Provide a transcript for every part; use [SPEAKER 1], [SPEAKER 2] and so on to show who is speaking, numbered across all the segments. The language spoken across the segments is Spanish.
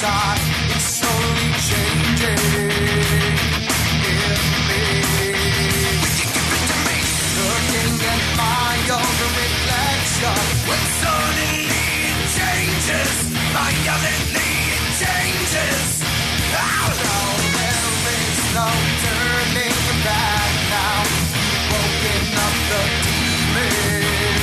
[SPEAKER 1] outside, it's slowly changing in me. Will you give it to me? Looking at my own reflection, when suddenly it changes, violently it changes. Oh no, there is no turning back now. Woken up the demon.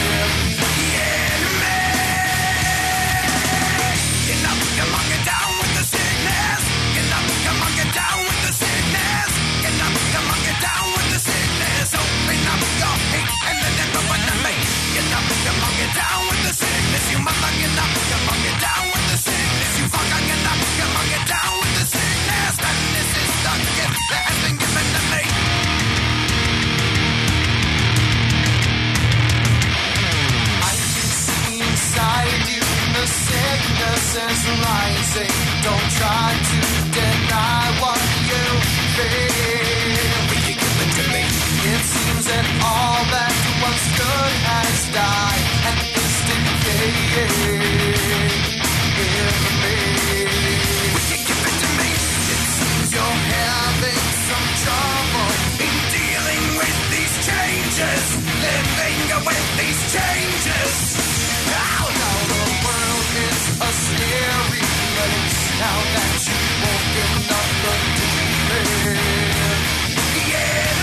[SPEAKER 1] Is rising. Don't try to deny what you feel. Will you give it to me? It seems that all that once good has died and is decaying in me. Will you give it to me? It seems you're having some trouble in dealing with these changes, living with these changes. Oh no, the world is a scary place now that you've woken up the demon. Yeah,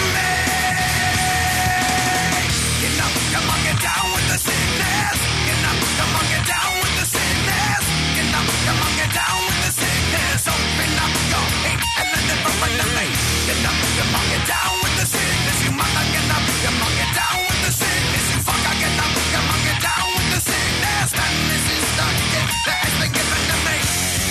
[SPEAKER 1] man. Get up, come on, get down with the sickness. Get up, come on, get down with the sickness. Get up, come on, get down with the sickness. Open up your hate and let it run away. Get up, come on, get down with the sickness. You mother, get up, come on, get down with the sickness. You fucker, get up, come on, get down with the sickness. And this is the gift that has been given to me.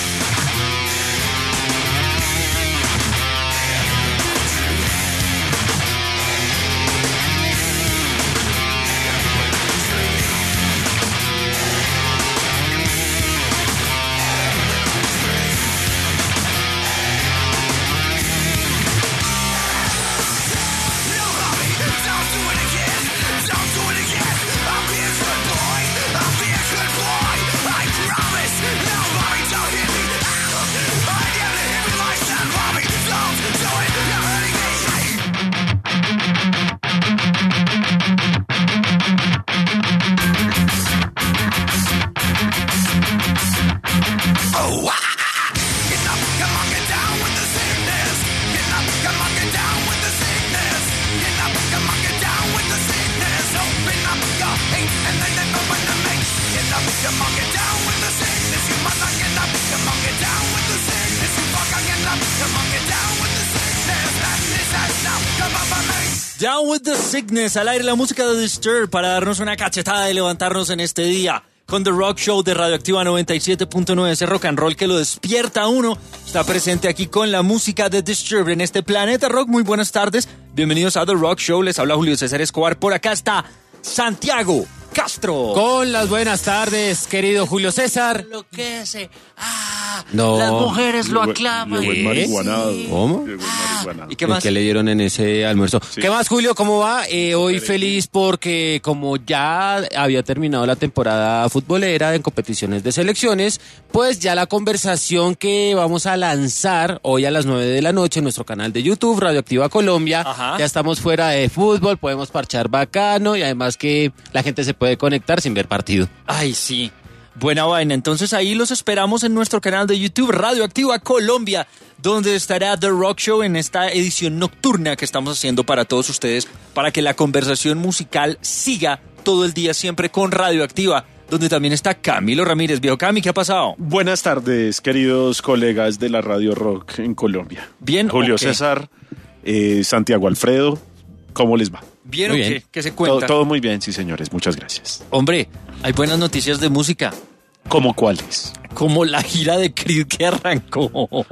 [SPEAKER 2] Down with the Sickness, al aire la música de Disturbed para darnos una cachetada y levantarnos en este día con The Rock Show de Radioactiva 97.9, ese rock and roll que lo despierta a uno. Está presente aquí con la música de Disturbed en este Planeta Rock. Muy buenas tardes, bienvenidos a The Rock Show, les habla Julio César Escobar, por acá está Santiago Castro.
[SPEAKER 3] Con las buenas tardes, querido Julio César.
[SPEAKER 2] Enloquece.
[SPEAKER 3] No.
[SPEAKER 2] Las mujeres lo aclaman.
[SPEAKER 3] ¿Cómo?
[SPEAKER 2] ¿Y qué más?
[SPEAKER 3] ¿Qué le dieron en ese almuerzo?
[SPEAKER 4] Sí.
[SPEAKER 3] ¿Qué más, Julio? ¿Cómo va? Hoy feliz porque como ya había terminado la temporada futbolera en competiciones de selecciones, pues ya la conversación que vamos a lanzar hoy a las 9 de la noche en nuestro canal de YouTube, Radioactiva Colombia.
[SPEAKER 2] Ajá.
[SPEAKER 3] Ya estamos fuera de fútbol, podemos parchar bacano y además que la gente se puede conectar sin ver partido.
[SPEAKER 2] Ay, sí. Buena vaina. Entonces ahí los esperamos en nuestro canal de YouTube, Radioactiva Colombia, donde estará The Rock Show en esta edición nocturna que estamos haciendo para todos ustedes, para que la conversación musical siga todo el día siempre con Radioactiva, donde también está Camilo Ramírez. Viejo Cami, ¿qué ha pasado?
[SPEAKER 4] Buenas tardes, queridos colegas de la Radio Rock en Colombia.
[SPEAKER 2] Bien,
[SPEAKER 4] Julio
[SPEAKER 2] ok.
[SPEAKER 4] César, Santiago Alfredo, ¿cómo les va?
[SPEAKER 2] ¿Bien
[SPEAKER 3] Muy
[SPEAKER 2] o qué?
[SPEAKER 3] bien.
[SPEAKER 2] ¿Qué se cuenta?
[SPEAKER 4] Todo muy bien, sí señores, muchas gracias.
[SPEAKER 2] Hombre, hay buenas noticias de música,
[SPEAKER 4] ¿Cómo cuáles?
[SPEAKER 2] como la gira de Creed que arrancó.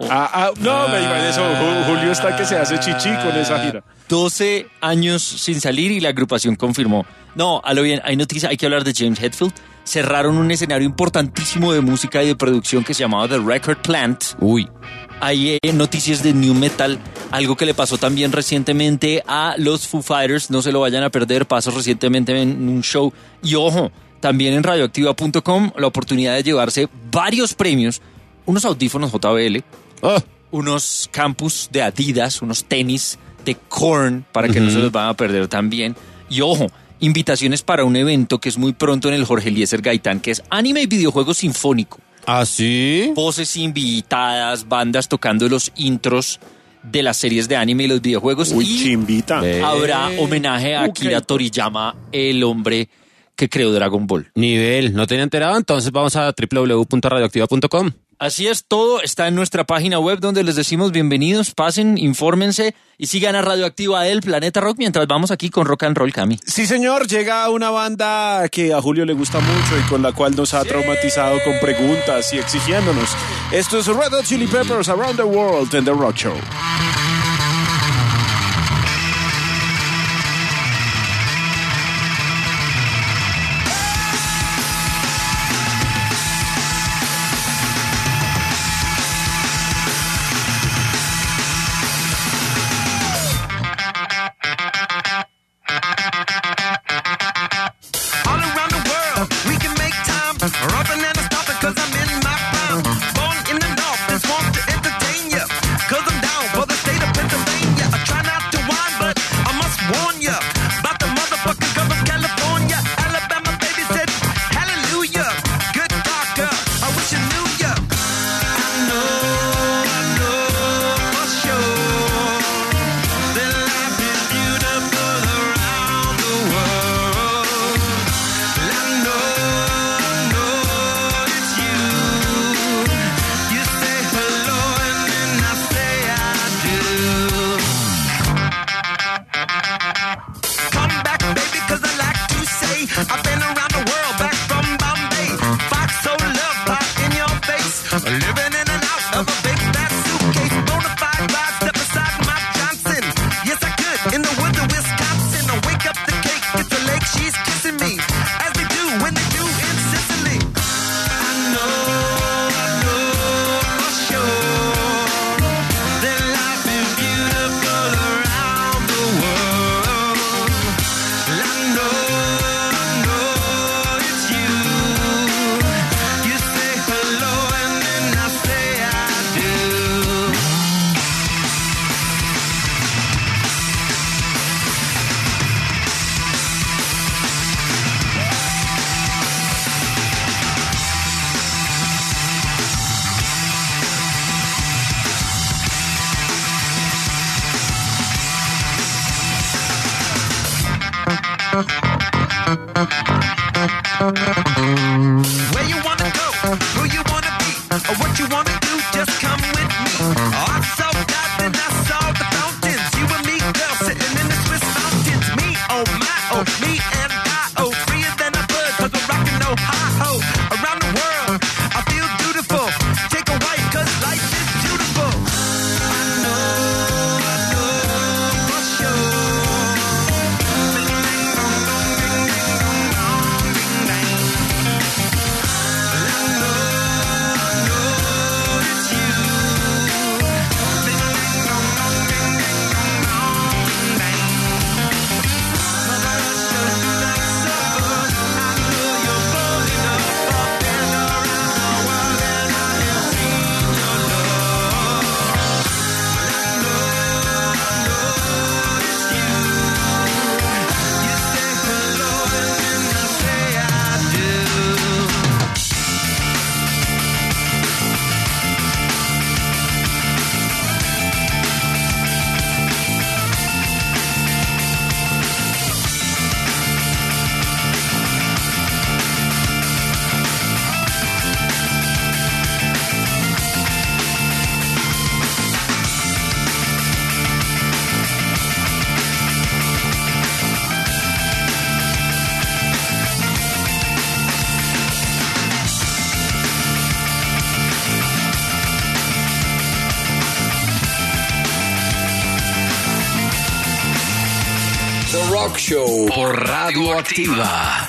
[SPEAKER 4] No, me digan eso, Julio está que se hace chichi con esa gira.
[SPEAKER 2] 12 años sin salir y la agrupación confirmó. No, a lo bien, hay noticia, hay que hablar de James Hetfield. Cerraron un escenario importantísimo de música y de producción que se llamaba The Record Plant.
[SPEAKER 3] Uy.
[SPEAKER 2] Hay noticias de New Metal, algo que le pasó también recientemente a los Foo Fighters, no se lo vayan a perder, pasó recientemente en un show. Y ojo, también en radioactiva.com la oportunidad de llevarse varios premios unos audífonos JBL,
[SPEAKER 3] Oh,
[SPEAKER 2] unos campus de Adidas, unos tenis de Korn para que no se los van a perder también. Y ojo, invitaciones para un evento que es muy pronto en el Jorge Eliezer Gaitán, que es anime y videojuego sinfónico.
[SPEAKER 3] ¿ah, sí?
[SPEAKER 2] Voces invitadas, bandas tocando los intros de las series de anime y los videojuegos.
[SPEAKER 4] Uy,
[SPEAKER 2] y
[SPEAKER 4] chimbita.
[SPEAKER 2] habrá homenaje a Akira Toriyama, el hombre que creó Dragon Ball.
[SPEAKER 3] Nivel, ¿no tenía enterado? Entonces vamos a www.radioactiva.com.
[SPEAKER 2] Así es, todo está en nuestra página web donde les decimos bienvenidos, pasen, infórmense y sigan a Radioactiva El Planeta Rock mientras vamos aquí con Rock and Roll, Cami.
[SPEAKER 4] Sí, señor, llega una banda que a Julio le gusta mucho y con la cual nos ha traumatizado con preguntas y exigiéndonos. Esto es Red Hot Chili Peppers Around the World en The Rock Show.
[SPEAKER 1] All around the world, we can make time. Rubbing and stopping, cause I'm in my prime. Born in the north, just want to entertain ya. Cause I'm down for the state of Pennsylvania. I try not to whine, but I must warn ya. About the motherfucking girl from California. Alabama baby said, hallelujah. Good doctor, I wish I knew ya. I know for sure that life is beautiful around the world. I know it's you. You say hello and then I say I do. Come back, baby, cause I like to say I've been around the world, back from Bombay. Fox so love pop in your face. Living in and out of a big fat suitcase. Bonafide ride, step aside my Johnson. Yes, I could, in the woods of Wisconsin. I wake up the cake, it's a lake, she's kissing me. As they do when they do in Sicily. I know for sure that life is beautiful around the world. I know it's you. You say hello and then I say I do. Where you wanna go, who you wanna be, or what you wanna do, just come with me. Oh, I saw God, then I saw the fountains. You and me, girl, sitting in the Swiss mountains. Me, oh my, oh, me and I, oh, freer than a bird, cause I'm rockin' Ohio. Around the world, I feel beautiful. Take a wife, cause life is beautiful. I know for sure.
[SPEAKER 5] The Rock Show por Radioactiva.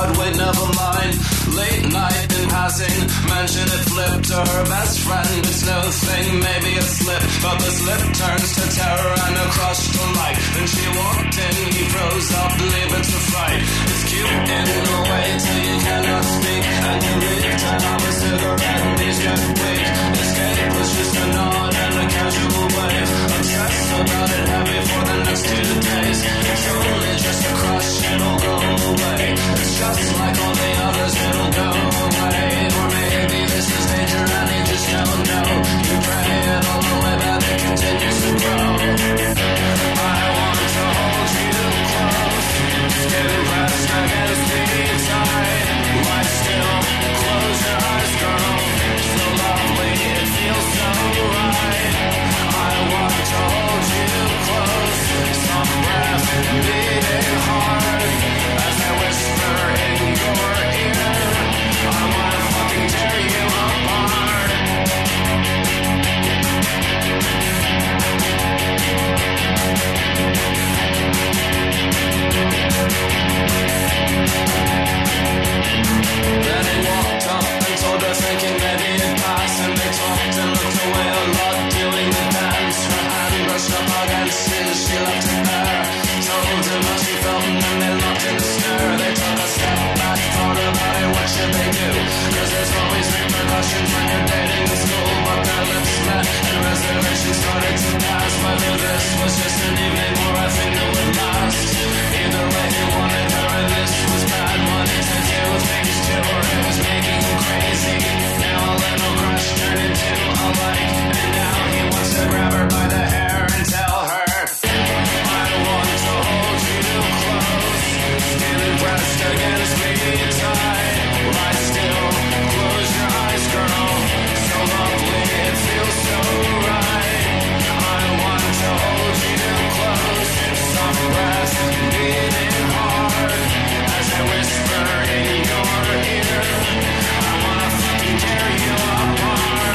[SPEAKER 1] but wait, never mind. Late night in passing, mention it flipped to her best friend. It's no thing, maybe a slip, but the slip turns to terror and a crush to light. Then she walked in, he froze up, leave it to fright. It's cute in a way till you cannot speak, and you leave to have a cigarette and he's got weak. Escape was just a nod and a casual wave. Obsess about it, happy for the next 2 days. It's only just a crush, it'll go away. It's just like all the others, it'll go away. Or maybe this is danger and you just don't know. You pray it all the way, but it continues to grow. I want to hold you close, skin pressed against me tight. Lie still, close your eyes, girl. So lovely, it feels so right. I want to hold you close, some breath beating hard as I whisper in your ear. I want to fucking tear you apart. Then he walked up and told her, thinking maybe it'd pass. And they talked and looked away a lot, doing the dance. Her hand brushed up against his, she left it there. Told him how she felt and then they locked in the stare. They took a step back, thought about it, what should they do? Cause there's always repercussions when you're dating in school. But their lips met and reservations started to pass. Whether this was just an evening or a thing that would last. Either way he wanted her and this was bad. Wanted to do things to her, it was making him crazy. Now a little crush turned into a like. And now he wants to grab her by the hair and tell her, I want to hold you close, skin pressed against me tight. Lie still, close your eyes, girl. So lovely, it feels so right. I want to hold you close, soft breath beating hard as I whisper in your ear. I wanna fucking tear you apart.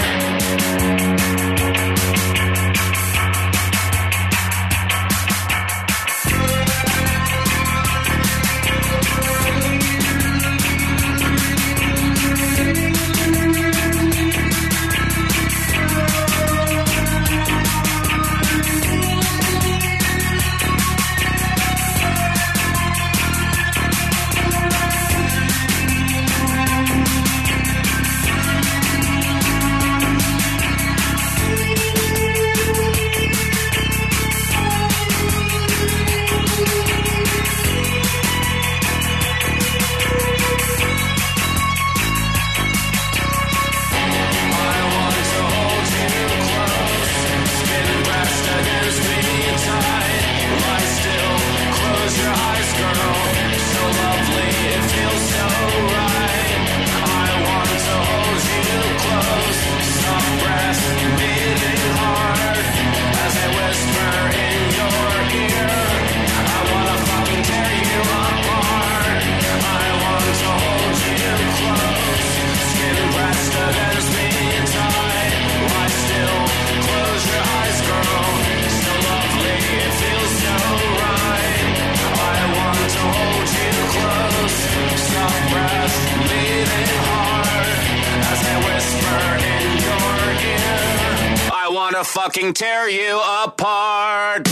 [SPEAKER 1] Fucking tear you apart.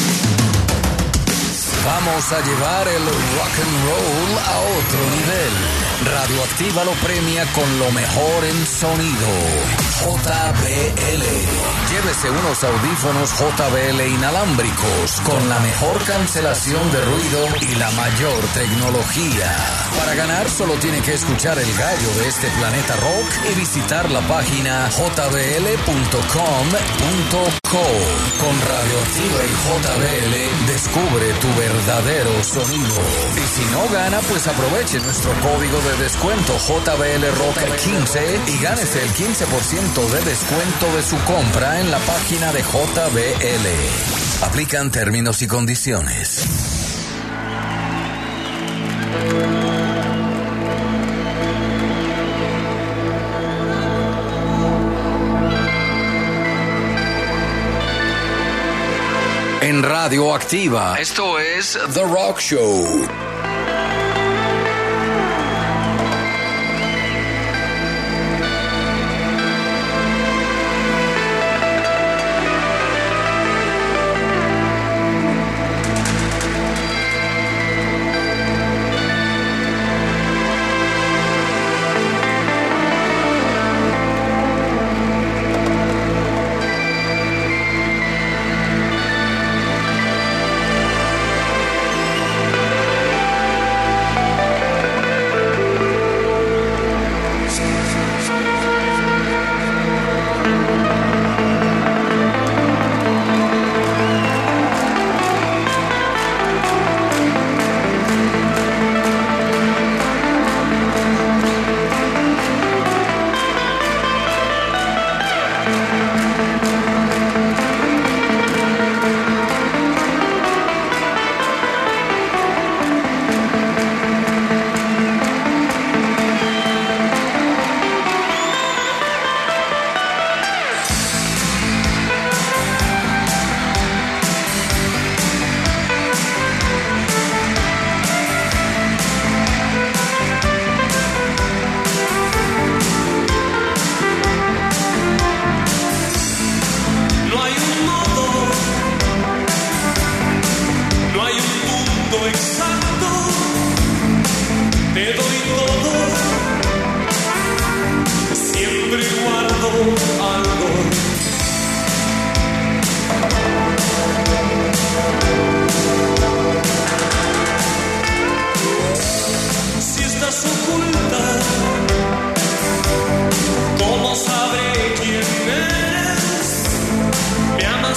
[SPEAKER 5] Vamos a llevar el rock and roll a otro nivel. Radioactiva lo premia con lo mejor en sonido. JBL. Llévese unos audífonos JBL inalámbricos con la mejor cancelación de ruido y la mayor tecnología. Para ganar solo tiene que escuchar el gallo de este planeta rock y visitar la página jbl.com.co. Con Radioactiva y JBL descubre tu verdadero sonido. Y si no gana, pues aproveche nuestro código de descuento JBL Rock 15 y gánese el 15% de descuento de su compra en la página de JBL. Aplican términos y condiciones. En Radioactiva, esto es The Rock Show.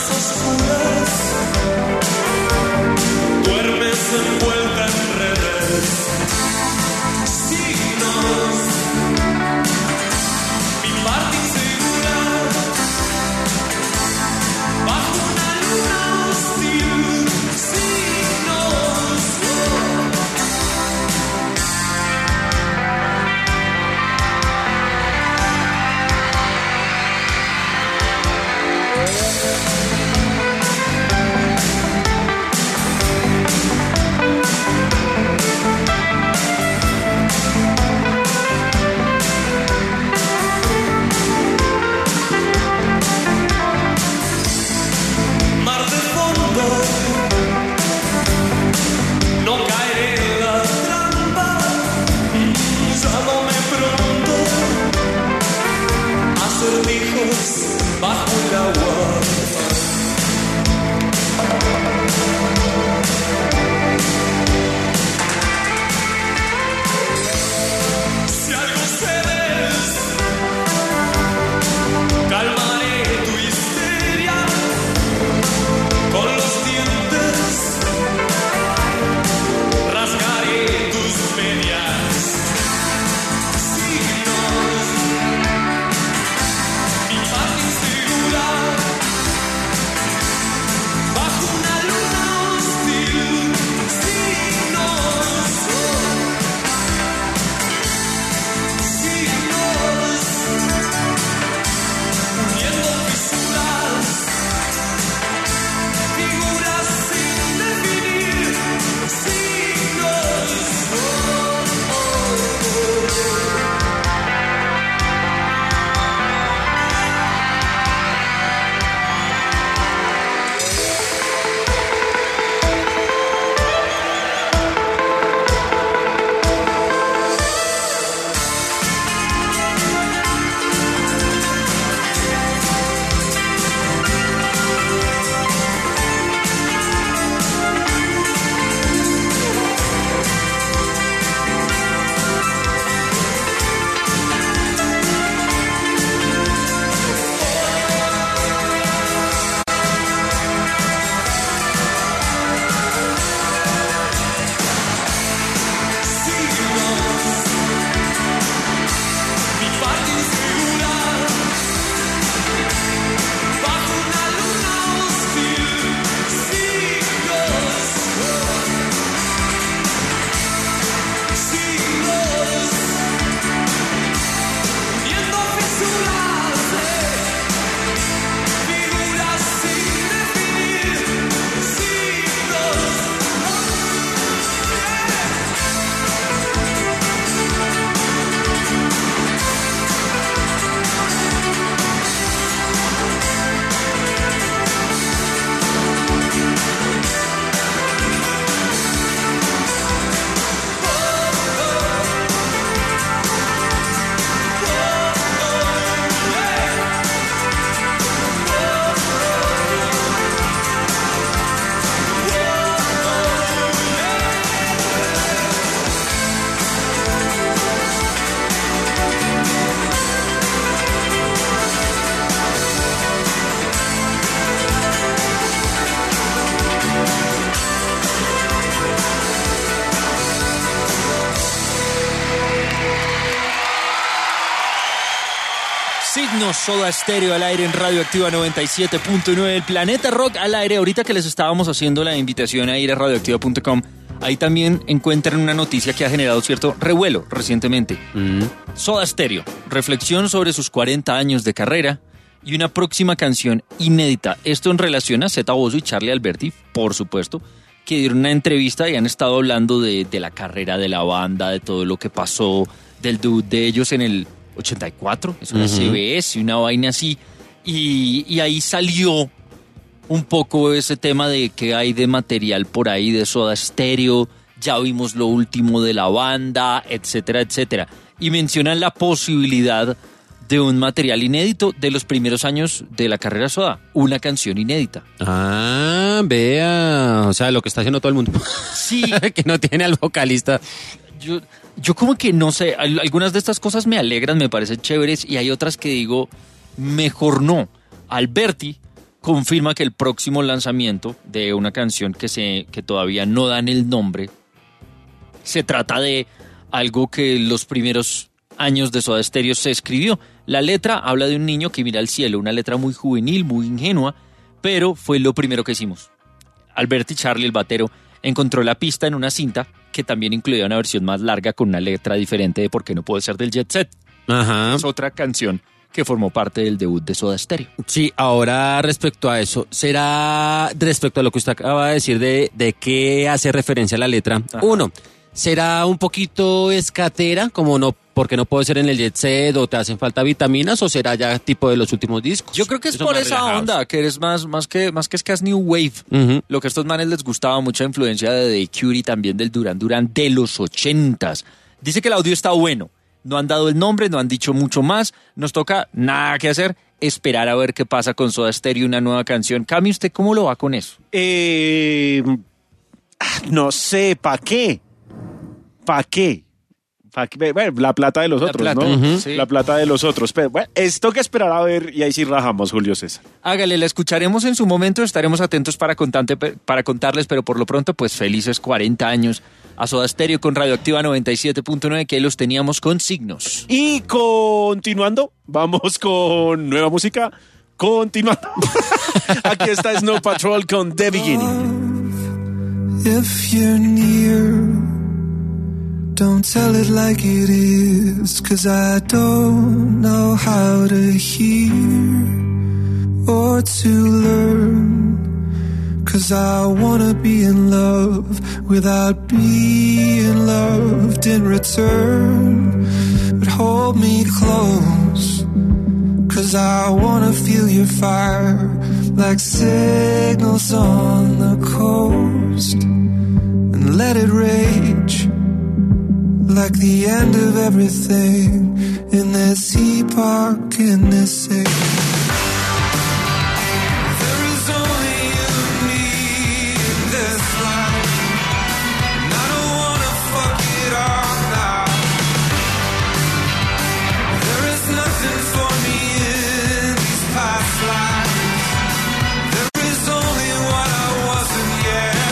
[SPEAKER 1] oscuras, duermes envuelta en redes. Signos, mi parte insegura, bajo una luna hostil. Signos, mar de fondo, no caeré en la trampa. Llámame pronto, acertijos bajo el agua. Si algo cedes, calmaré tu histeria con los dientes, rasgaré tus medias. Signos, mi parte insegura, bajo una luna hostil. Signos, signos, uniendo fisuras, figuras sin definir. Signos, mi parte insegura, bajo una luna hostil. Signos, signos, uniendo fisuras, figuras sin definir. Signos,
[SPEAKER 2] Signos, Soda Stereo al aire en Radioactiva 97.9, el Planeta Rock al aire. Ahorita que les estábamos haciendo la invitación a ir a radioactiva.com, ahí también encuentran una noticia que ha generado cierto revuelo recientemente. Soda Stereo, reflexión sobre sus 40 años de carrera y una próxima canción inédita. Esto en relación a Zeta Bosio y Charlie Alberti, por supuesto, que dieron una entrevista y han estado hablando de la carrera de la banda, de todo lo que pasó, del debut de ellos en el 84, es una CBS y una vaina así, y ahí salió un poco ese tema de que hay de material por ahí de Soda Stereo, ya vimos lo último de la banda, etcétera, etcétera, y mencionan la posibilidad de un material inédito de los primeros años de la carrera Soda, una canción inédita.
[SPEAKER 3] Ah, vea, o sea, lo que está haciendo todo el mundo.
[SPEAKER 2] Sí.
[SPEAKER 3] Que no tiene al vocalista.
[SPEAKER 2] Yo como que no sé, algunas de estas cosas me alegran, me parecen chéveres, y hay otras que digo, mejor no. Alberti confirma que el próximo lanzamiento de una canción que todavía no dan el nombre, se trata de algo que en los primeros años de Soda Stereo se escribió. La letra habla de un niño que mira al cielo, una letra muy juvenil, muy ingenua, pero fue lo primero que hicimos. Albert y Charlie, el batero, encontró la pista en una cinta que también incluía una versión más larga con una letra diferente de ¿Por qué no puedo ser del Jet Set?
[SPEAKER 3] Ajá.
[SPEAKER 2] Es otra canción que formó parte del debut de Soda Stereo.
[SPEAKER 3] Sí, ahora respecto a eso, será respecto a lo que usted acaba de decir de qué hace referencia la letra.
[SPEAKER 2] Ajá.
[SPEAKER 3] Uno, ¿será un poquito escatera, como no, porque no puede ser en el Jet Set o te hacen falta vitaminas, o será ya tipo de los últimos discos?
[SPEAKER 2] Yo creo que es
[SPEAKER 3] Son
[SPEAKER 2] por
[SPEAKER 3] más
[SPEAKER 2] esa
[SPEAKER 3] relajados.
[SPEAKER 2] onda, que eres más que es que es New Wave.
[SPEAKER 3] Ujú.
[SPEAKER 2] Lo que a estos manes les gustaba, mucha influencia de The Cure y también del Duran Duran de los 80s. Dice que el audio está bueno. No han dado el nombre, no han dicho mucho más. Nos toca nada que hacer, esperar a ver qué pasa con Soda Stereo y una nueva canción. Cami, ¿usted cómo lo va con eso?
[SPEAKER 4] No sé, ¿para qué? ¿Para qué? Bueno, la plata de los otros,
[SPEAKER 2] plata,
[SPEAKER 4] ¿no?
[SPEAKER 2] ujú. Sí.
[SPEAKER 4] La plata de los otros. Pero bueno, esto que esperar a ver y ahí sí rajamos, Julio César.
[SPEAKER 2] Hágale, la escucharemos en su momento, estaremos atentos para contarles, pero por lo pronto, pues felices 40 años a Soda Stereo con Radioactiva 97.9, que ahí los teníamos con signos.
[SPEAKER 4] Y continuando, vamos con nueva música. Continuando. Aquí está Snow Patrol con The Beginning.
[SPEAKER 1] If you're near, don't tell it like it is, 'cause I don't know how to hear or to learn, 'cause I wanna be in love without being loved in return. But hold me close, 'cause I wanna feel your fire like signals on the coast, and let it rage like the end of everything in this epoch, in this age. There is only you and me in this life, and I don't wanna fuck it up now. There is nothing for me in these past lives. There is only what I wasn't yet.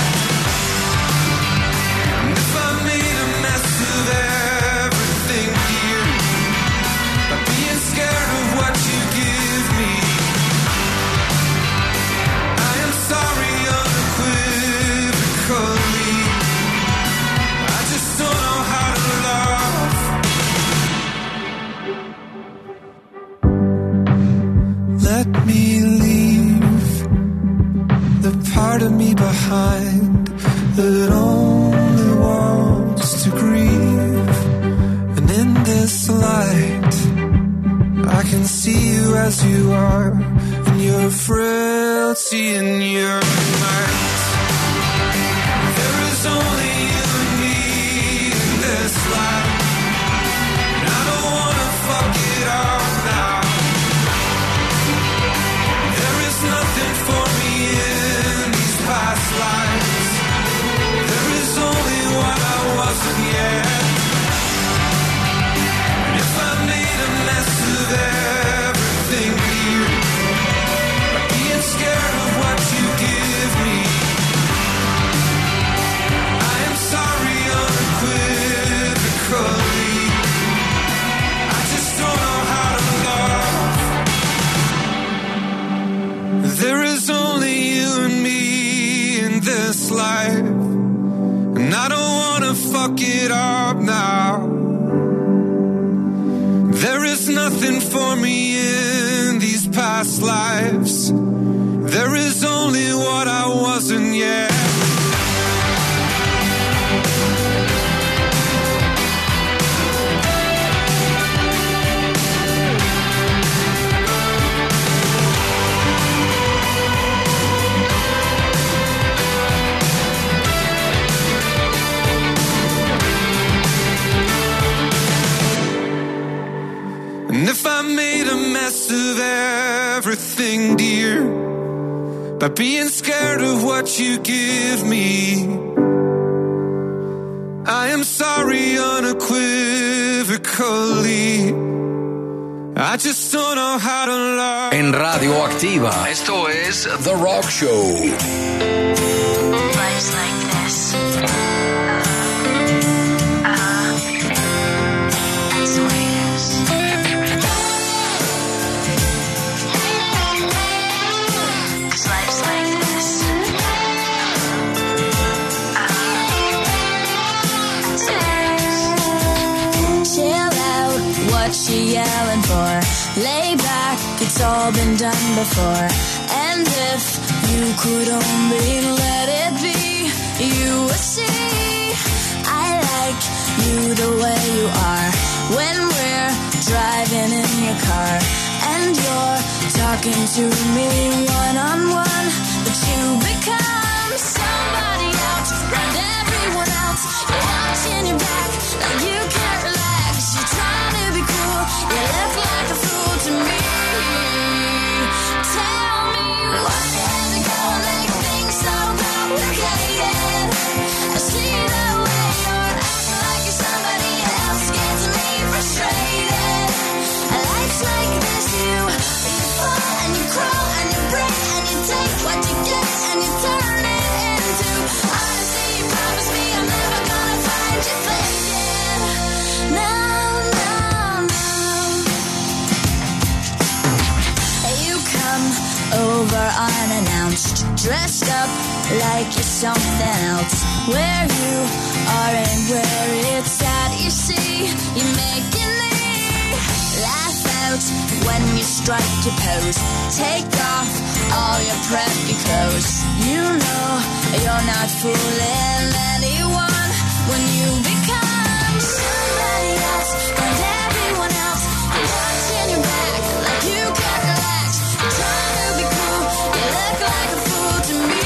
[SPEAKER 1] And if I made a mess of everything here, by being scared of what you give me, I am sorry unequivocally. I just don't know how to love. Let me leave the part of me behind that only wants to grieve. And in this light, I can see you as you are, in your frailty and your might. There is only you and me in this life, and I don't wanna fuck it up now. There is nothing for me in these past lives. There is only what I wasn't yet. And if I made a mess of everything here, by being scared of what you give me, I am sorry unequivocally. I just don't know how to love. There is only you and me in this life, and I don't wanna fuck it up now. There is nothing for me in these past lives. There is only what I wasn't yet. And if I made a mess of everything, dear, by being scared of what you give me, I am sorry unequivocally. I just don't know how to love.
[SPEAKER 5] En Radio Activa, esto es The Rock Show.
[SPEAKER 6] Life's like this. That's the way it is. 'Cause life's like this. That's the way it is.
[SPEAKER 7] Chill out, what you yelling for? Lay back, it's all been done before. And if you could only let it be, you would see I like you the way you are. When we're driving in your car and you're talking to me one-on-one, but you become somebody else around everyone else. You're watching your back like you can't relax. You're trying to be cool, you look like a fool to me. Tell me what had to go make things so complicated. I see the way you're acting like you're somebody else, gets me frustrated. Life's like this, you fall and you crawl and you break and you take what you get and you turn it into honesty. You promise me I'm never gonna find you faking. No, no, no. You come over unannounced, dressed up like you're something else. Where you are and where it's at, you see, you're making me laugh out when you strike your pose. Take off all your preppy clothes. You know you're not fooling anyone when you become somebody else and everyone else. You're watching your back like you can't relax. You're trying to be cool, you look like a fool to me.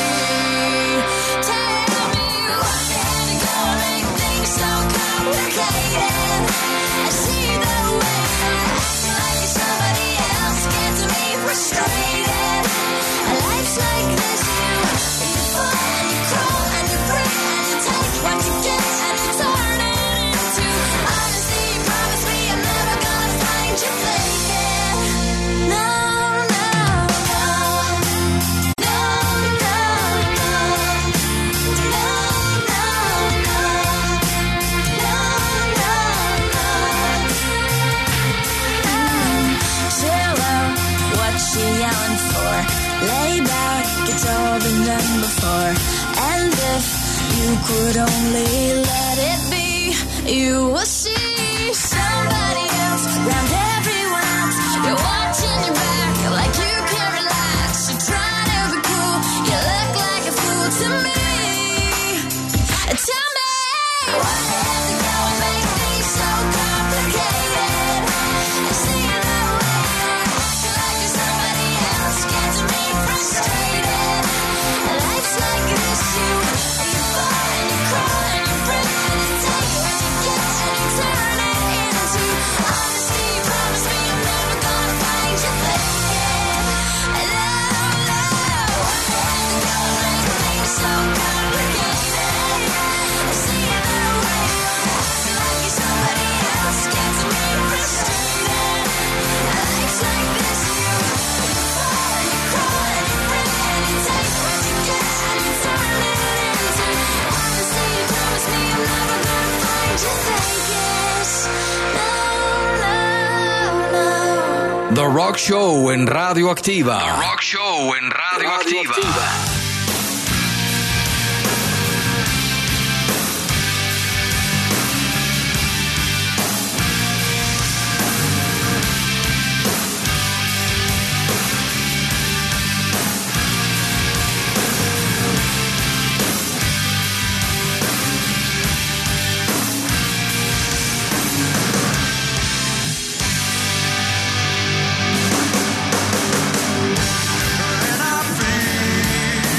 [SPEAKER 7] Tell me what had to go make things so complicated. I see the way you're acting like you're somebody else, gets me frustrated. Life's like this, you fall and you crawl and you break and you take what you get and you turn it into honesty. You promise me I'm never gonna find you faking. No, no, no. No, no, no. No, no, no. No, no, no. Chill out, what you yelling for? Lay back, it's all been done before. And if you could only let it be, you will see somebody else around everyone else. You're watching your back like you can't relax. You're trying to be cool, you look like a fool to me. Tell me what had to go and make things so complicated. I see the way you're acting like you're somebody else, gets me frustrated. Life's like this, you fall and you crawl and you break and you take what you get and you turn it into honesty. You promise me I'm never gonna find you faking. No, no, what had to go and make things so complicated. I see the way you're acting like you're somebody else, gets me frustrated. Life's like this, you fall and you crawl and you break and you take what you get and you turn it into honesty. You promise me I'm never gonna find you faking. No, no, no.
[SPEAKER 5] The Rock Show en Radio Activa. The Rock Show en Radio Activa.
[SPEAKER 1] And I feel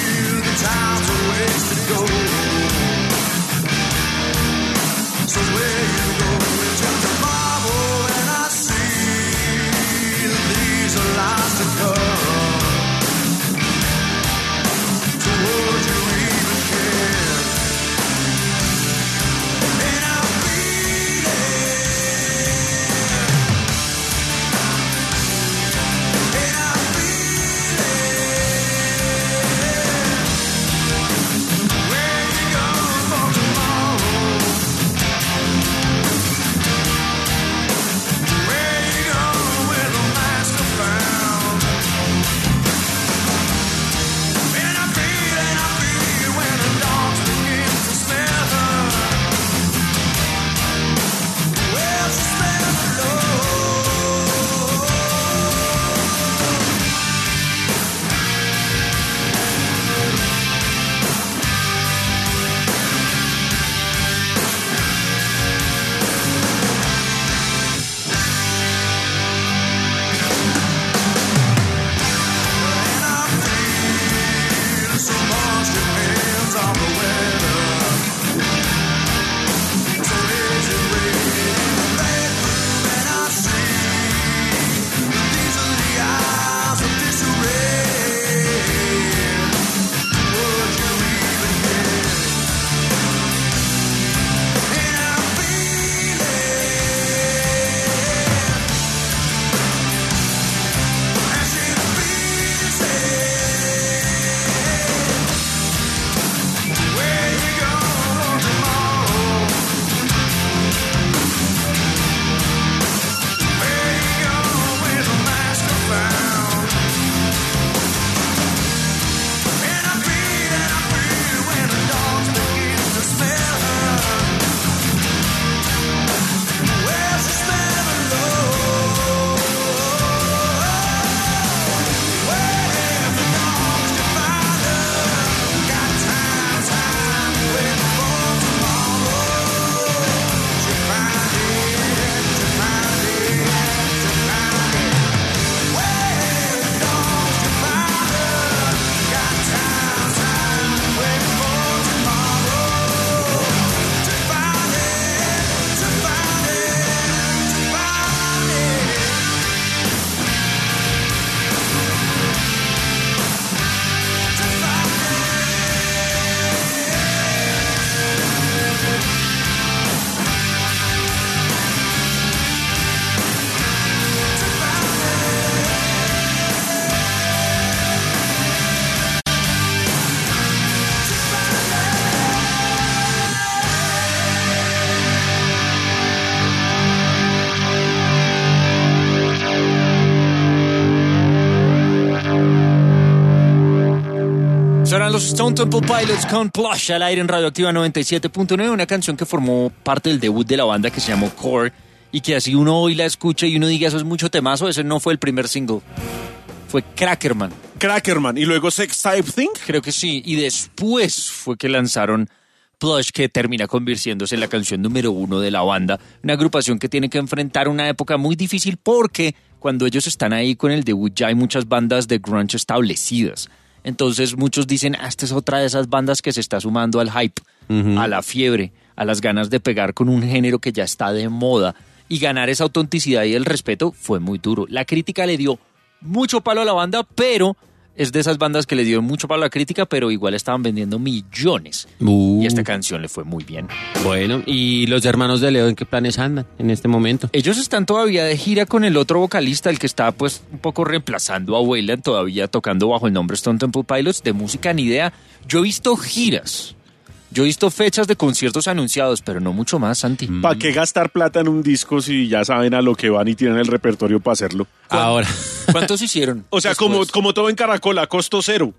[SPEAKER 2] Serán los Stone Temple Pilots con Plush al aire en Radioactiva 97.9, una canción que formó parte del debut de la banda que se llamó Core y que así uno hoy la escucha y uno diga eso es mucho temazo, ese no fue el primer single, fue Crackerman.
[SPEAKER 4] Crackerman y luego Sex Type Thing.
[SPEAKER 2] Creo que sí, y después fue que lanzaron Plush, que termina convirtiéndose en la canción número 1 de la banda, una agrupación que tiene que enfrentar una época muy difícil porque cuando ellos están ahí con el debut ya hay muchas bandas de grunge establecidas. Entonces muchos dicen, esta es otra de esas bandas que se está sumando al hype, a la fiebre, a las ganas de pegar con un género que ya está de moda. Y ganar esa autenticidad y el respeto fue muy duro. La crítica le dio mucho palo a la banda, pero es de esas bandas que le dio mucho palo a la crítica, pero igual estaban vendiendo millones. Y esta canción le fue muy bien.
[SPEAKER 3] Bueno, ¿y los hermanos de Leo en qué planes andan en este momento?
[SPEAKER 2] Ellos están todavía de gira con el otro vocalista, el que está pues un poco reemplazando a Wayland, todavía tocando bajo el nombre Stone Temple Pilots. De música ni idea. Yo he visto giras, yo he visto fechas de conciertos anunciados, pero no mucho más, Santi.
[SPEAKER 4] ¿Para qué gastar plata en un disco si ya saben a lo que van y tienen el repertorio para hacerlo?
[SPEAKER 3] Ahora.
[SPEAKER 2] ¿Cuántos hicieron?
[SPEAKER 4] O sea, como todo en Caracol, a costo cero.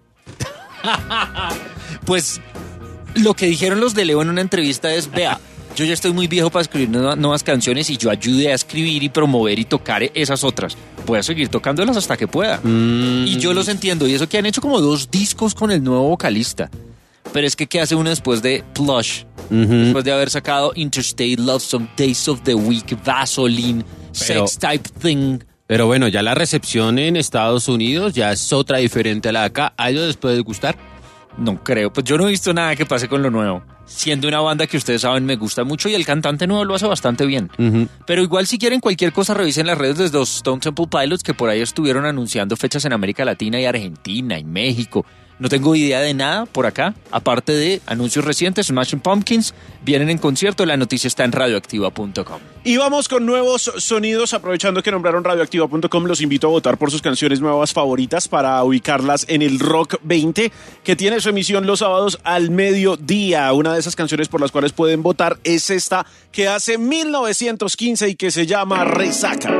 [SPEAKER 2] Pues lo que dijeron los de Leo en una entrevista es, vea, yo ya estoy muy viejo para escribir nuevas canciones y yo ayudé a escribir y promover y tocar esas otras. Voy a seguir tocándolas hasta que pueda. Y yo los entiendo. Y eso que han hecho como 2 discos con el nuevo vocalista. Pero es que ¿qué hace uno después de Plush? Después de haber sacado Interstate Love Song, Days of the Week, Vaseline, Sex Type Thing.
[SPEAKER 3] Pero bueno, ya la recepción en Estados Unidos ya es otra diferente a la de acá. ¿A ellos les puede gustar?
[SPEAKER 2] No creo, pues yo no he visto nada que pase con lo nuevo. Siendo una banda que ustedes saben me gusta mucho y el cantante nuevo lo hace bastante bien. Pero igual si quieren cualquier cosa revisen las redes de los Stone Temple Pilots, que por ahí estuvieron anunciando fechas en América Latina y Argentina y México. No tengo idea de nada por acá, aparte de anuncios recientes. Smashing Pumpkins vienen en concierto, la noticia está en radioactiva.com.
[SPEAKER 4] Y vamos con nuevos sonidos, aprovechando que nombraron radioactiva.com, los invito a votar por sus canciones nuevas favoritas para ubicarlas en el Rock 20, que tiene su emisión los sábados al mediodía. Una de esas canciones por las cuales pueden votar es esta, que hace 1915 y que se llama Resaca.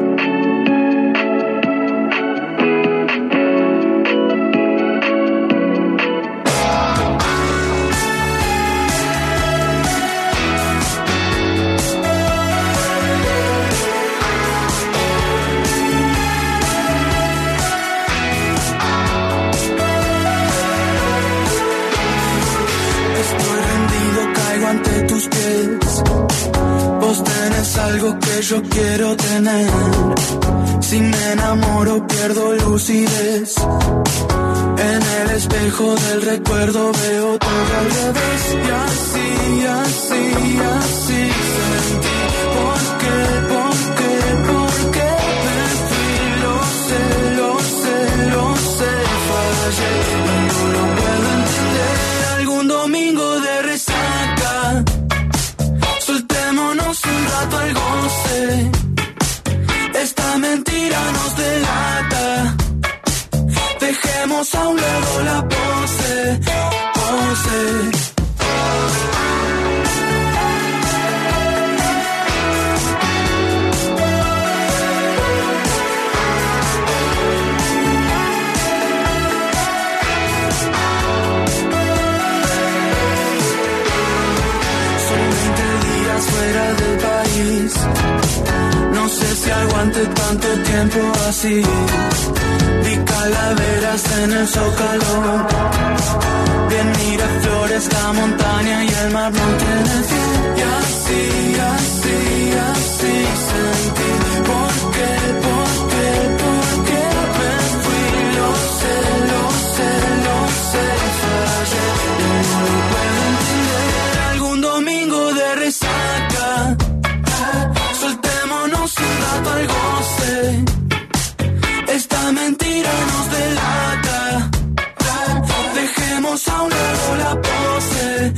[SPEAKER 1] Algo que yo quiero tener. Si me enamoro pierdo lucidez. En el espejo del recuerdo veo todo al revés. Y así, así, así sentí. ¿Por qué me fui? Lo sé, fallé. No lo puedo entender. Algún domingo de resaca, soltémonos un rato al goce. Esta mentira nos delata. Dejemos a un lado la pose. Fuera del país, no sé si aguante tanto tiempo así. Vi calaveras en el Zócalo, bien mira flores, la montaña y el mar no tiene fin. Y así, así, así sentí. ¿Por qué me fui? Lo sé, fallé. No lo puedo entender. Algún domingo de resaca, soltémonos un rato al goce. Esta mentira nos delata. Dejemos a un lado la pose.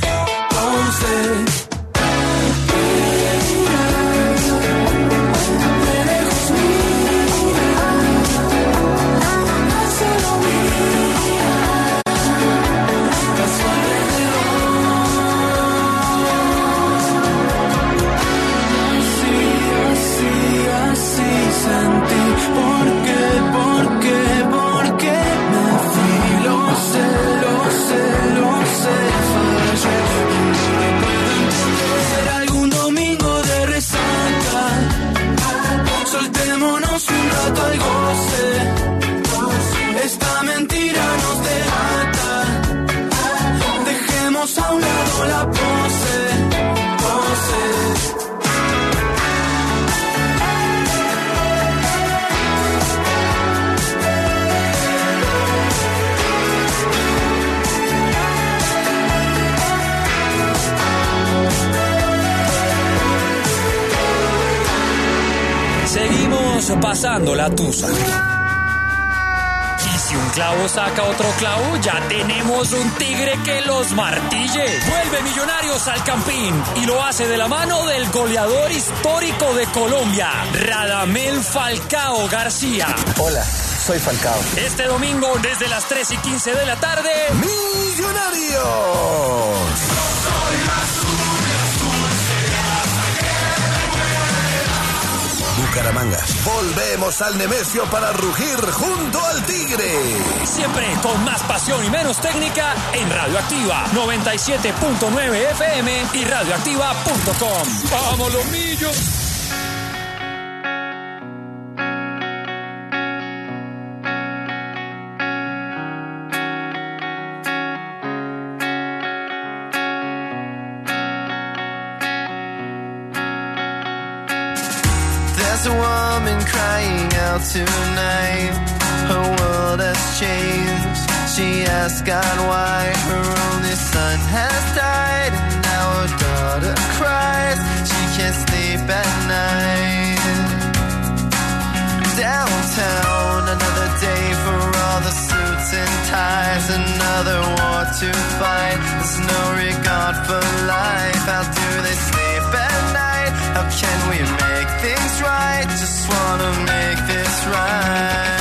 [SPEAKER 8] pasando la tusa. Y si un clavo saca otro clavo, ya tenemos un tigre que los martille. Vuelve Millonarios al Campín y lo hace de la mano del goleador histórico de Colombia, Radamel Falcao García.
[SPEAKER 9] Hola, soy Falcao.
[SPEAKER 8] Este domingo desde las 3:15 de la tarde,
[SPEAKER 9] ¡Millonarios! Bucaramanga. Volvemos al Nemesio para rugir junto al Tigre.
[SPEAKER 8] siempre con más pasión y menos técnica en Radioactiva 97.9 FM y radioactiva.com. ¡Vamos los millos!
[SPEAKER 1] There's a woman crying out tonight. Her world has changed. She asks God why her only son has died, and now her daughter cries. She can't sleep at night. Downtown, another day for all the suits and ties. Another war to fight. There's no regard for life. How do they sleep at night? How can we make things right? Just wanna make this right.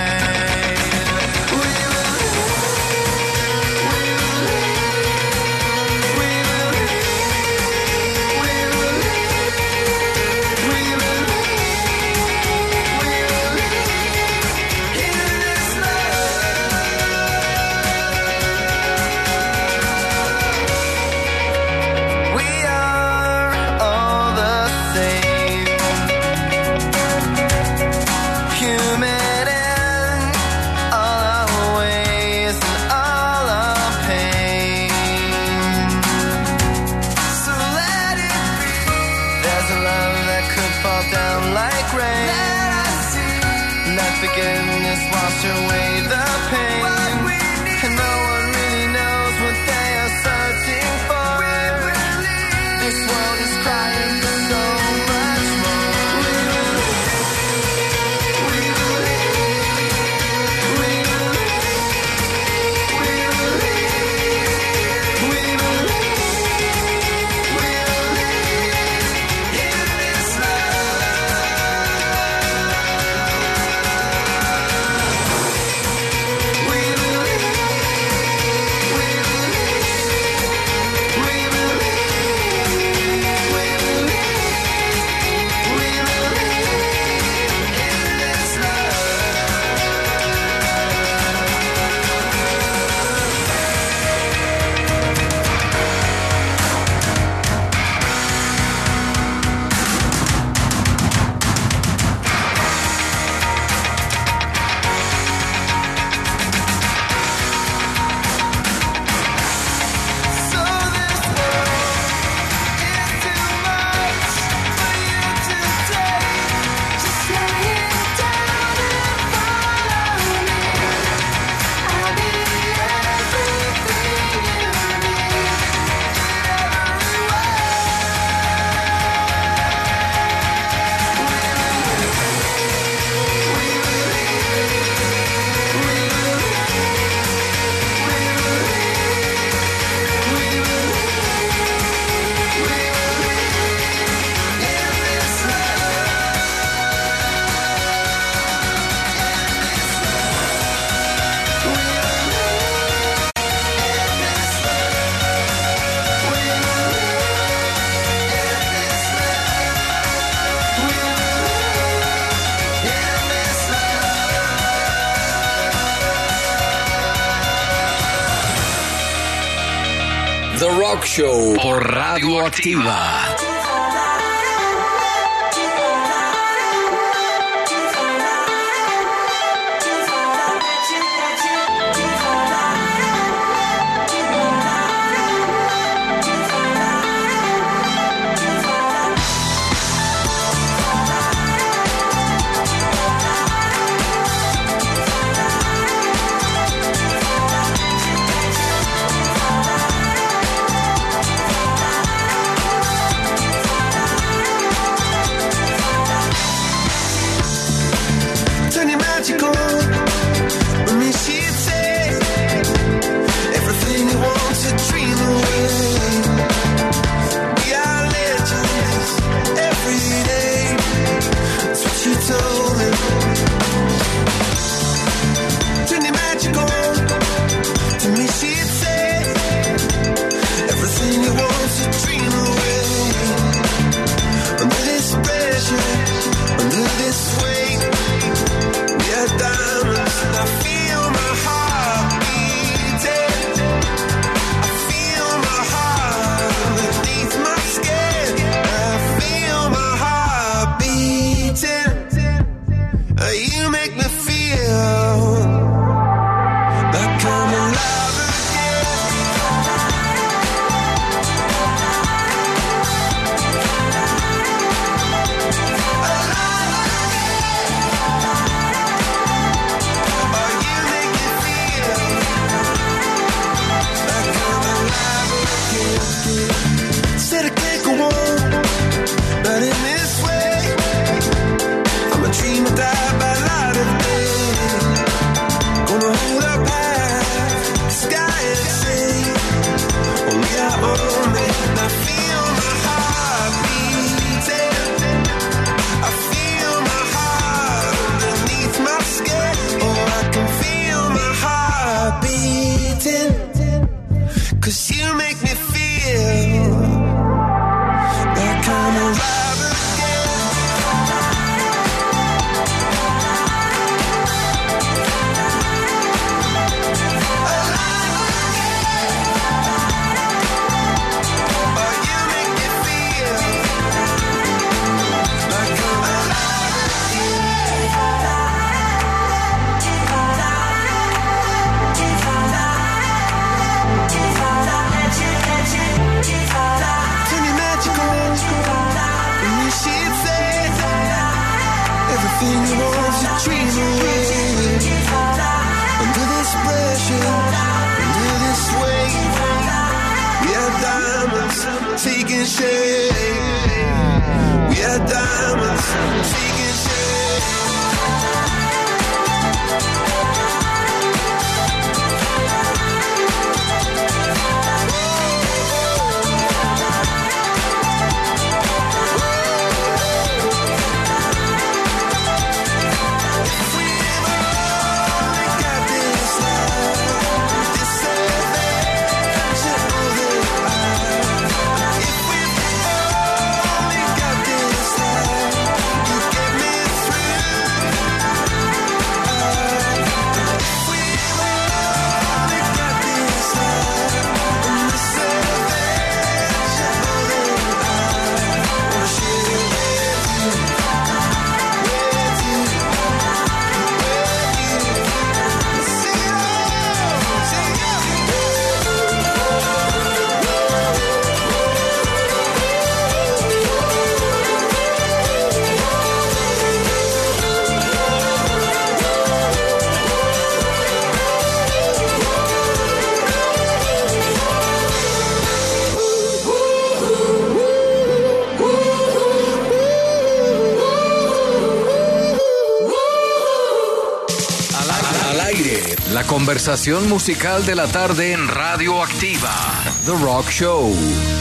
[SPEAKER 1] Forgiveness wash away the pain, and no one really knows what they are searching for. This world is crying for so much more. We believe, we believe, we believe, we believe, we believe in this love.
[SPEAKER 5] The Rock Show por Radioactiva.
[SPEAKER 1] eating, 'cause you make me feel like I'm alive again. Oh, you make me feel like I'm alive everything you want to dream away. Under this pressure, under this weight, we are diamonds taking shape. We are diamonds taking shape.
[SPEAKER 5] La conversación musical de la tarde en Radio Activa. The Rock Show.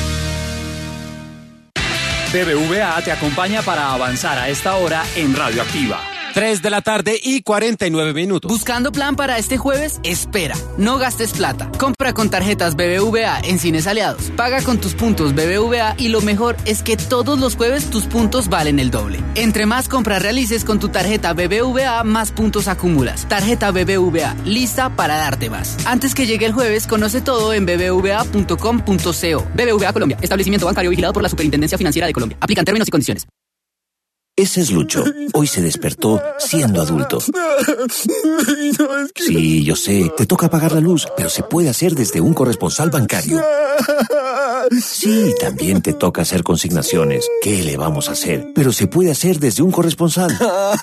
[SPEAKER 8] BBVA te acompaña para avanzar a esta hora en Radio Activa.
[SPEAKER 3] 3 de la tarde y 49 minutos.
[SPEAKER 10] ¿Buscando plan para este jueves? Espera, no gastes plata. Compra con tarjetas BBVA en Cines Aliados. Paga con tus puntos BBVA y lo mejor es que todos los jueves tus puntos valen el doble. Entre más compras realices con tu tarjeta BBVA, más puntos acumulas. Tarjeta BBVA, lista para darte más. Antes que llegue el jueves, conoce todo en bbva.com.co. BBVA Colombia, establecimiento bancario vigilado por la Superintendencia Financiera de Colombia. Aplican términos y condiciones.
[SPEAKER 11] Ese es Lucho. Hoy se despertó siendo adulto. Sí, yo sé, te toca pagar la luz, pero se puede hacer desde un corresponsal bancario. Sí, también te toca hacer consignaciones. ¿Qué le vamos a hacer? Pero se puede hacer desde un corresponsal.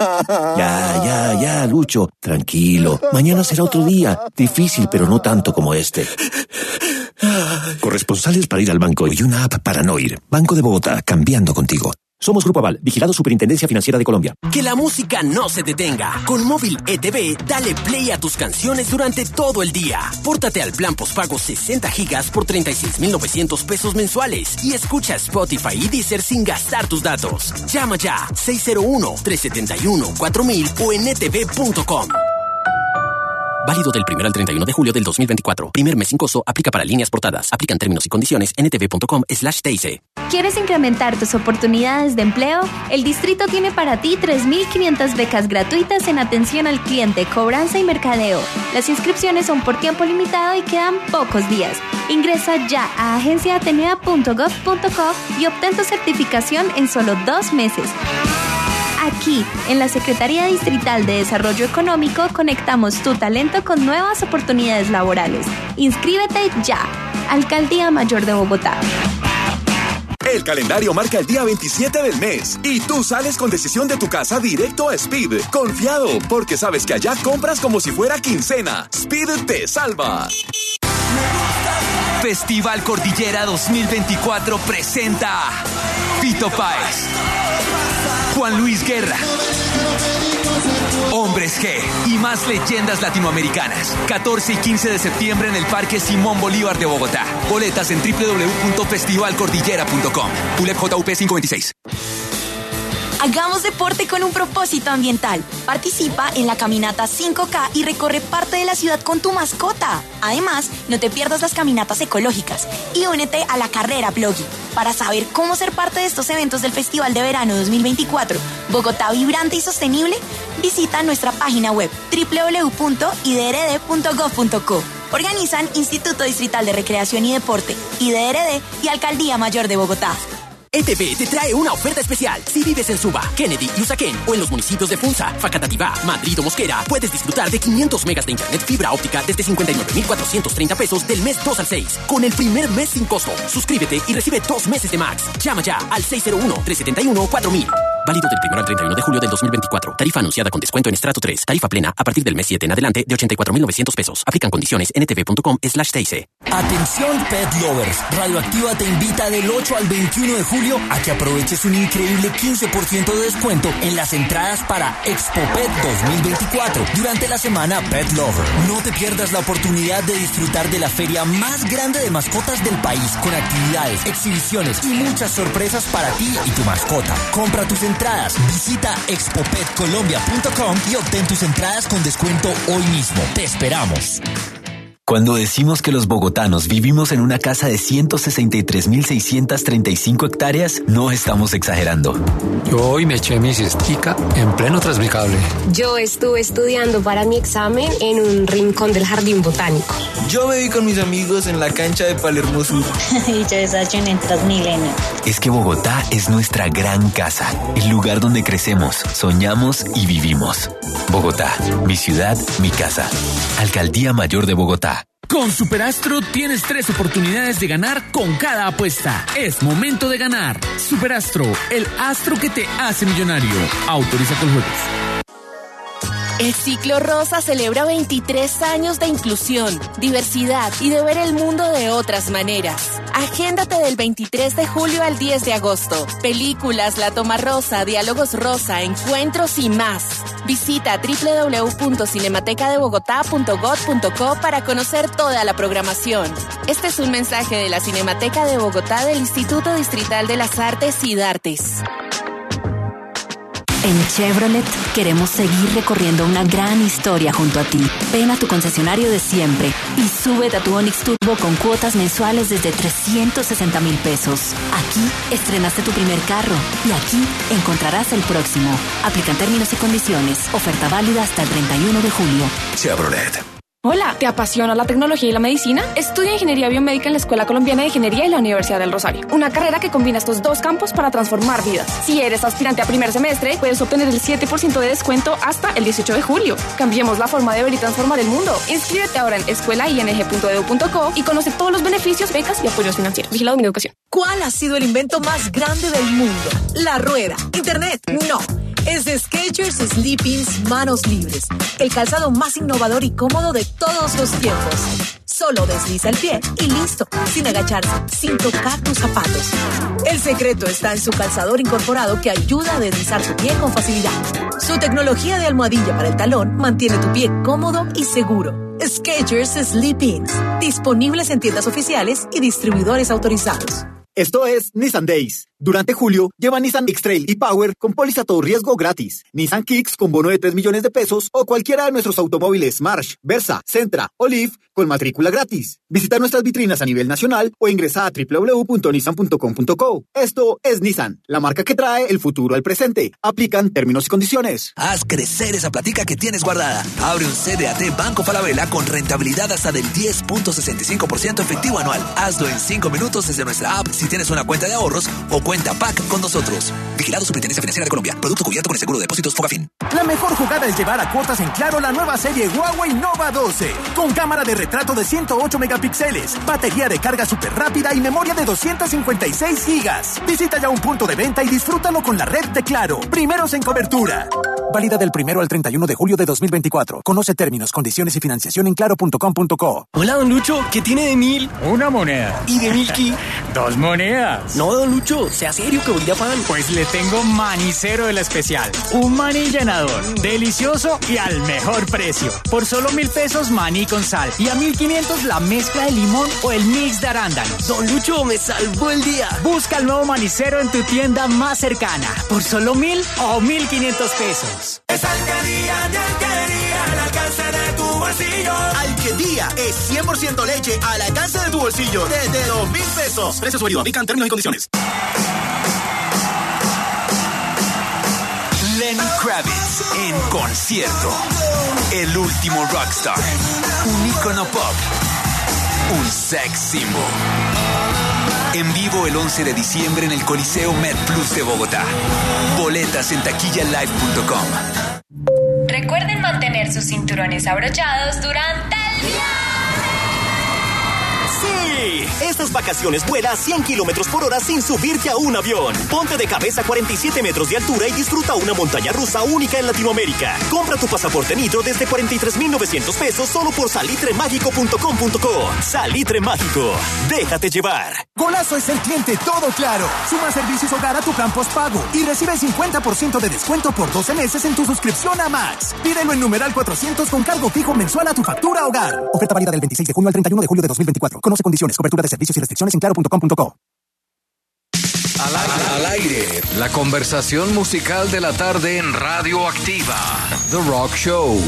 [SPEAKER 11] Ya, Lucho. Tranquilo. Mañana será otro día. Difícil, pero no tanto como este. Corresponsales para ir al banco y una app para no ir. Banco de Bogotá, cambiando contigo. Somos Grupo Aval, vigilado Superintendencia Financiera de Colombia.
[SPEAKER 12] Que la música no se detenga. Con Móvil ETV, dale play a tus canciones durante todo el día. Pórtate al plan postpago 60 gigas por 36,900 pesos mensuales y escucha Spotify y Deezer sin gastar tus datos. Llama ya 601-371-4000 o en etv.com. Válido del 1 al 31 de julio del 2024. Primer mes sin costo. Aplica para líneas portadas. Aplican términos y condiciones en etv.com/TIC.
[SPEAKER 6] ¿Quieres incrementar tus oportunidades de empleo? El Distrito tiene para ti 3.500 becas gratuitas en atención al cliente, cobranza y mercadeo. Las inscripciones son por tiempo limitado y quedan pocos días. Ingresa ya a agenciaatenea.gov.co y obtén tu certificación en solo 2 meses. Aquí, en la Secretaría Distrital de Desarrollo Económico, conectamos tu talento con nuevas oportunidades laborales. Inscríbete ya. Alcaldía Mayor de Bogotá.
[SPEAKER 13] El calendario marca el día 27 del mes y tú sales con decisión de tu casa directo a Speed. Confiado, porque sabes que allá compras como si fuera quincena. Speed te salva.
[SPEAKER 14] Festival Cordillera 2024 presenta Fito Páez, Juan Luis Guerra, Hombres G y más leyendas latinoamericanas. 14 y 15 de septiembre en el Parque Simón Bolívar de Bogotá. Boletas en www.festivalcordillera.com. ULEP JUP 526.
[SPEAKER 15] Hagamos deporte con un propósito ambiental. Participa en la caminata 5K y recorre parte de la ciudad con tu mascota. Además, no te pierdas las caminatas ecológicas y únete a la carrera Plogi. Para saber cómo ser parte de estos eventos del Festival de Verano 2024, Bogotá Vibrante y Sostenible, visita nuestra página web www.idrd.gov.co. Organizan Instituto Distrital de Recreación y Deporte, IDRD y Alcaldía Mayor de Bogotá.
[SPEAKER 12] ETB te trae una oferta especial. Si vives en Suba, Kennedy y Usaquén o en los municipios de Funza, Facatativá, Madrid o Mosquera, puedes disfrutar de 500 megas de internet fibra óptica desde 59,430 pesos del mes 2 al 6, con el primer mes sin costo. Suscríbete y recibe 2 meses de Max. Llama ya al 601-371-4000. Válido del 1 al 31 de julio del 2024. Tarifa anunciada con descuento en estrato 3. Tarifa plena a partir del mes 7 en adelante de 84,900 pesos. Aplican condiciones en etv.com/TIC.
[SPEAKER 16] Atención Pet Lovers. Radioactiva te invita del 8 al 21 de julio a que aproveches un increíble 15% de descuento en las entradas para Expo Pet 2024 durante la semana Pet Lover. No te pierdas la oportunidad de disfrutar de la feria más grande de mascotas del país, con actividades, exhibiciones y muchas sorpresas para ti y tu mascota. Compra tus entradas, visita expopetcolombia.com y obtén tus entradas con descuento hoy mismo. Te esperamos.
[SPEAKER 17] Cuando decimos que los bogotanos vivimos en una casa de 163.635 hectáreas, no estamos exagerando.
[SPEAKER 18] Yo hoy me eché mi siestica en pleno Transmicable.
[SPEAKER 19] Yo estuve estudiando para mi examen en un rincón del jardín botánico.
[SPEAKER 20] Yo me vi con mis amigos en la cancha de Palermo Sur.
[SPEAKER 21] Y yo desayuné en Transmilenio.
[SPEAKER 17] Es que Bogotá es nuestra gran casa, el lugar donde crecemos, soñamos y vivimos. Bogotá, mi ciudad, mi casa. Alcaldía Mayor de Bogotá.
[SPEAKER 22] Con Superastro tienes 3 oportunidades de ganar con cada apuesta. Es momento de ganar. Superastro, el astro que te hace millonario. Autoriza con juegos.
[SPEAKER 23] El Ciclo Rosa celebra 23 años de inclusión, diversidad y de ver el mundo de otras maneras. Agéndate del 23 de julio al 10 de agosto. Películas, La Toma Rosa, diálogos rosa, encuentros y más. Visita www.cinematecadebogotá.gov.co para conocer toda la programación. Este es un mensaje de la Cinemateca de Bogotá del Instituto Distrital de las Artes y Dartes.
[SPEAKER 24] En Chevrolet queremos seguir recorriendo una gran historia junto a ti. Ven a tu concesionario de siempre y súbete a tu Onix Turbo con cuotas mensuales desde 360,000 pesos. Aquí estrenaste tu primer carro y aquí encontrarás el próximo. Aplican términos y condiciones. Oferta válida hasta el 31 de julio.
[SPEAKER 9] Chevrolet.
[SPEAKER 25] Hola, ¿te apasiona la tecnología y la medicina? Estudia Ingeniería Biomédica en la Escuela Colombiana de Ingeniería y la Universidad del Rosario. Una carrera que combina estos 2 campos para transformar vidas. Si eres aspirante a primer semestre, puedes obtener el 7% de descuento hasta el 18 de julio. Cambiemos la forma de ver y transformar el mundo. Inscríbete ahora en escuelaing.edu.co y conoce todos los beneficios, becas y apoyos financieros. Vigilado Mineducación.
[SPEAKER 26] ¿Cuál ha sido el invento más grande del mundo? La rueda. ¿Internet? No. Es de Skechers Sleep-ins Manos Libres, el calzado más innovador y cómodo de todos los tiempos. Solo desliza el pie y listo, sin agacharse, sin tocar tus zapatos. El secreto está en su calzador incorporado que ayuda a deslizar tu pie con facilidad. Su tecnología de almohadilla para el talón mantiene tu pie cómodo y seguro. Skechers Sleep-ins, disponibles en tiendas oficiales y distribuidores autorizados.
[SPEAKER 27] Esto es Nissan Days. Durante julio, lleva Nissan X-Trail y Power con póliza todo riesgo gratis. Nissan Kicks con bono de 3 millones de pesos o cualquiera de nuestros automóviles March, Versa, Sentra o Leaf con matrícula gratis. Visita nuestras vitrinas a nivel nacional o ingresa a www.nissan.com.co. Esto es Nissan, la marca que trae el futuro al presente. Aplican términos y condiciones.
[SPEAKER 9] Haz crecer esa platica que tienes guardada. Abre un CDAT Banco Falabella con rentabilidad hasta del 10.65% efectivo anual. Hazlo en 5 minutos desde nuestra app si tienes una cuenta de ahorros o cuenta PAC con nosotros. Vigilado Superintendencia Financiera de Colombia. Producto cubierto con el seguro de depósitos Fogafín.
[SPEAKER 28] La mejor jugada es llevar a cuotas en Claro la nueva serie Huawei Nova 12. Con cámara de retrato de 108 megapíxeles, batería de carga súper rápida y memoria de 256 gigas. Visita ya un punto de venta y disfrútalo con la red de Claro. Primeros en cobertura. Válida del 1 al 31 de julio de 2024. Conoce términos, condiciones y financiación en claro.com.co.
[SPEAKER 29] Hola, don Lucho. ¿Qué tiene de 1000?
[SPEAKER 18] Una moneda.
[SPEAKER 29] ¿Y de Milky?
[SPEAKER 1] 2 monedas.
[SPEAKER 12] No, don Lucho, sea serio que voy de afán.
[SPEAKER 1] Pues le tengo manicero de la especial. Un maní llenador, delicioso y al mejor precio. Por solo 1.000 pesos maní con sal. Y a 1.500 la mezcla de limón o el mix de arándanos.
[SPEAKER 12] Don Lucho, me salvó el día.
[SPEAKER 1] Busca el nuevo manicero en tu tienda más cercana. Por solo 1.000 o 1.500 pesos.
[SPEAKER 2] Es Alquería de Alquería, al alcance de tu bolsillo.
[SPEAKER 28] Alquería es 100% leche al alcance de tu bolsillo. Desde 2.000 pesos. Precio sugerido. Aplican términos y condiciones.
[SPEAKER 14] Lenny Kravitz en concierto. El último rockstar. Un ícono pop. Un sex symbol. En vivo el 11 de diciembre en el Coliseo MedPlus de Bogotá. Boletas en taquillalive.com.
[SPEAKER 6] Recuerden mantener sus cinturones abrochados durante el viaje.
[SPEAKER 28] ¡Sí! Estas vacaciones vuela a 100 kilómetros por hora sin subirte a un avión. Ponte de cabeza a 47 metros de altura y disfruta una montaña rusa única en Latinoamérica. Compra tu pasaporte Nitro desde 43,900 pesos solo por salitremagico.com.co. Salitre Mágico. Déjate llevar. Golazo es el cliente todo claro. Suma servicios hogar a tu plan postpago y recibe 50% de descuento por 12 meses en tu suscripción a Max. Pídelo en numeral 400 con cargo fijo mensual a tu factura hogar. Oferta válida del 26 de junio al 31 de julio de 2024. Conoce condiciones, cobertura de servicios y restricciones en claro.com.co.
[SPEAKER 14] Al aire, la conversación musical de la tarde en Radio Activa. The Rock Show.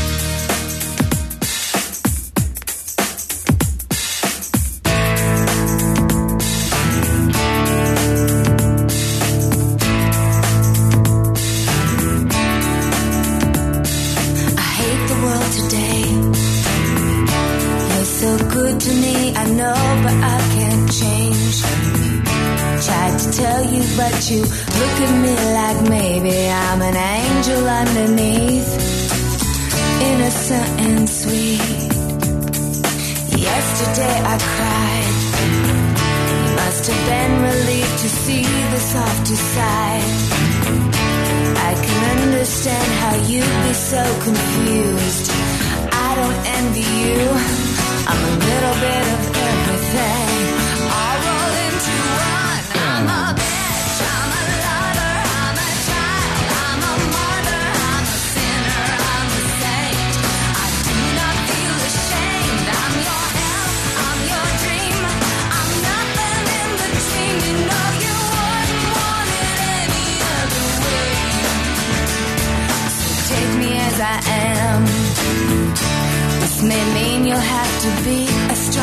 [SPEAKER 3] Good to me, I know, but I can't change. Tried to tell you, but you look at me like maybe I'm an angel underneath, innocent and sweet. Yesterday I cried. You must have been relieved to see the softer side. I can understand how you'd be so confused. I don't envy you. I'm a little bit of everything, all rolled into one. I'm a bitch, I'm a lover, I'm a child, I'm a mother, I'm a sinner, I'm a saint. I do not feel ashamed. I'm your hell, I'm your dream. I'm nothing in between. You know you wouldn't want it any other way. So take me as I am. This may mean you'll have to be